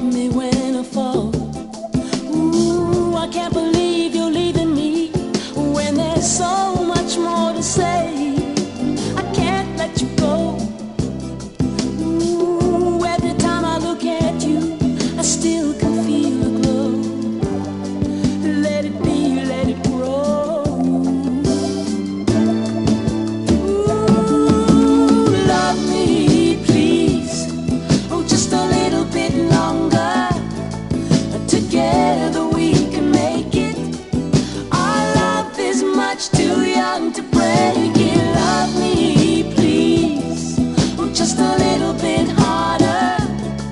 me when I fall. Ooh, I can't believe you're leaving me when there's so much more to say. I can't let you go. Ooh, every time I look at you, I still can feel the glow. Let it be, let it grow. Ooh, love me, please. Oh, just a little bit longer. Together we can make it. Our love is much too young to break it.